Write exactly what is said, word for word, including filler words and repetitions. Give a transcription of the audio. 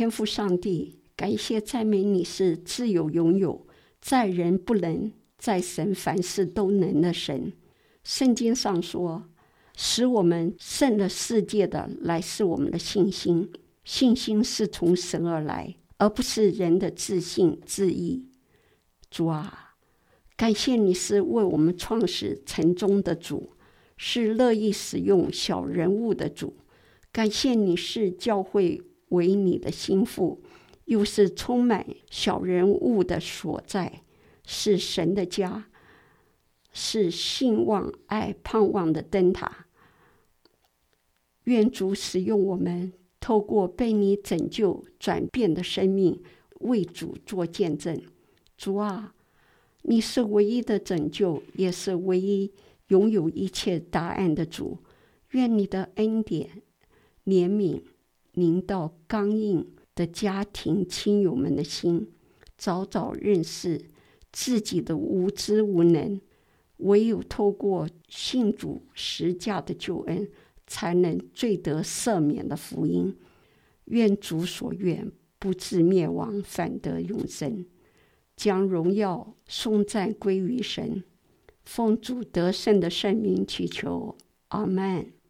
天父上帝，感谢赞美你是自有永有，在人不能，在神凡事都能的神。圣经上说，使我们胜了世界的乃是我们的信心，信心是从神而来，而不是人的自信自义。主啊，感谢你是为我们创始成终的主，是乐意使用小人物的主。感谢你是教会为你的心腹，又是充满小人物的所在，是神的家，是信望爱盼望的灯塔。愿主使用我们，透过被你拯救转变的生命，为主做见证。主啊，你是唯一的拯救，也是唯一拥有一切答案的主。愿你的恩典怜悯临到刚硬的家庭亲友们的心，早早认识自己的无知无能，唯有透过信主十架的救恩，才能罪得赦免的福音。愿主所愿，不至灭亡，反得永生。将荣耀颂赞归于神，奉主得胜的圣名祈求，阿们。